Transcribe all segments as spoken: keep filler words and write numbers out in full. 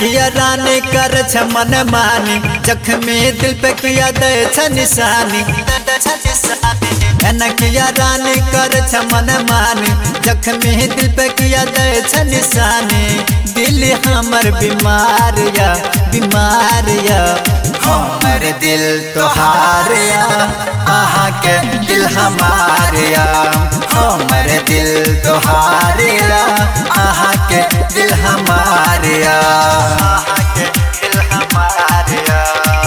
किया रानी कर छ मन मानी जख्मी दिल पे किया दे छ निशानी किया रानी कर छ मन मानी जख्मी दिल पे किया दे छ निशानी दिल हमर बीमार या बीमार या हमर दिल तोहार या आहा के दिल हमार या हमर दिल तोहार या आहा के दिल हमार या आहा के दिल हमार या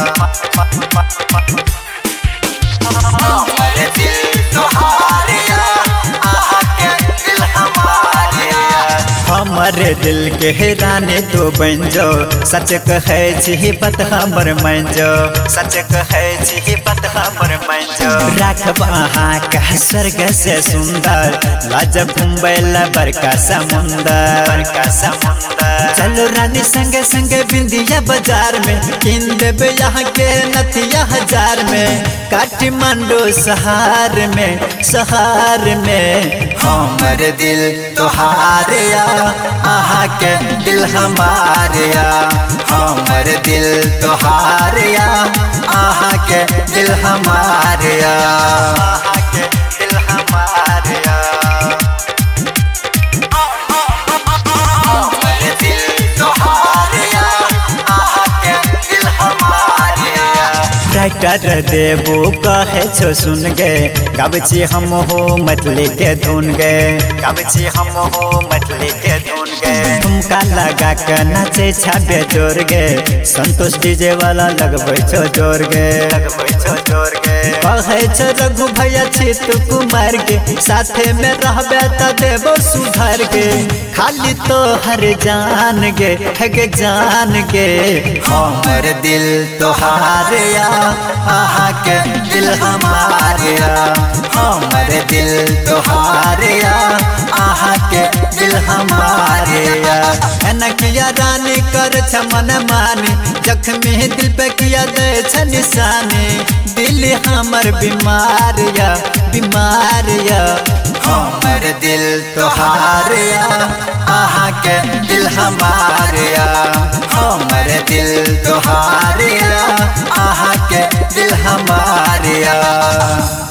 हमर दिल तोहार या आहा के दिल हमार या हमरे दिल के रानी तो बन जो सच कहे छी बात हमर मान जो सच कहे छी बात हमर मान जो राखब अहाँ का स्वर्ग से सुंदर लाजब घुमबैला बड़का समुंदर बड़का समुंदर चलो रानी संगे संगे बिंदिया बाजार में किन देबे यहाँ के नथिया हजार में काठमांडू शहर में शहर में हमर दिल तोहार या आहा के दिल हमार या हमर दिल तोहार या आहा के दिल हमार या आहा के दिल हमार या हमर दिल तोहार या आहा के दिल हमार या राइटर देबो कहे छो सुन गए गाबची हम हो मतली के धुन गए गाबची हम हो मतली के धुन गए ठुमका लगा के नाचे छाबे जोर गए संतोष डीजे वाला लगबै छो जोर गए लगबै छो जोर गए कहे छो रघु भैया छी तू कुमार के साथे में रहबे त देबो सुधार के खाली तो हर जान गे है गे जान गे हमर दिल तोहार या आहा के दिल हमार या हमर दिल तोहार या आहा के दिल हमार या किया रानी कर छ मन मानी जख्मी दिल पे किया दे छ निशानी दिल हमर बीमार या बीमार या हमर दिल तोहार या आहा के दिल हमार या हमर दिल तोहार या आहा के दिल हमार या।